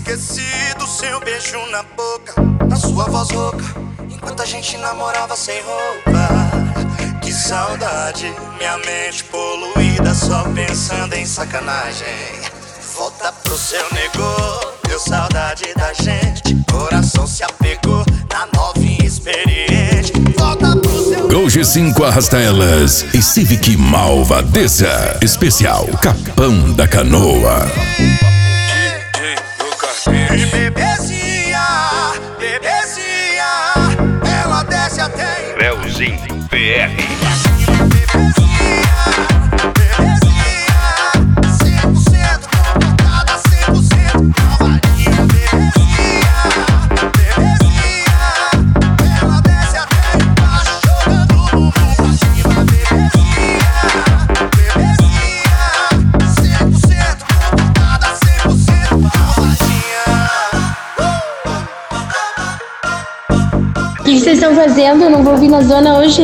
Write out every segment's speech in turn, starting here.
Esqueci do seu beijo na boca, da sua voz rouca, enquanto a gente namorava sem roupa. Que saudade, minha mente poluída, só pensando em sacanagem. Volta pro seu negô, deu saudade da gente. Coração se apegou na novinha experiente. Volta pro seu Gol G5 Arrasta-Elas e Civic Malvadeza. Especial Capão da Canoa. E bebezinha, bebezinha, ela desce até Leozinho PR. O que vocês estão fazendo? Eu não vou vir na zona hoje.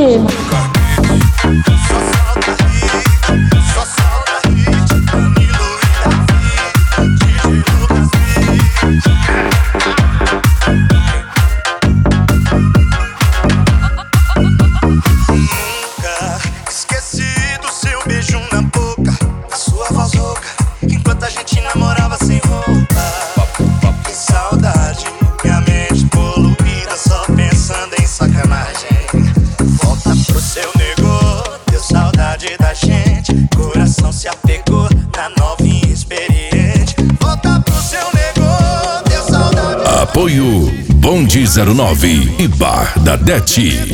Nunca esqueci do seu beijo na boca, da sua voz rouca, enquanto a gente namorava sem roupa. Que saudade, minha mente poluída, só pensando em sacanagem. Volta pro seu negô, deu saudade da gente. Coração se apegou na novinha experiente. Volta pro seu negô, deu saudade. Apoio Bonde 09 e Bar da Det.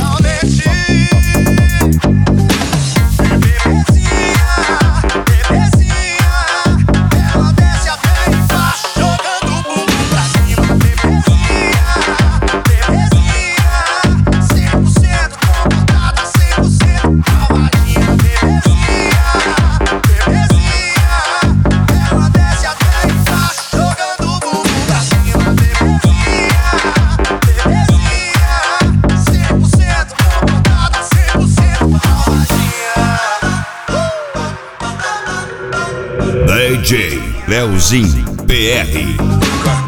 DJ Leozinho PR.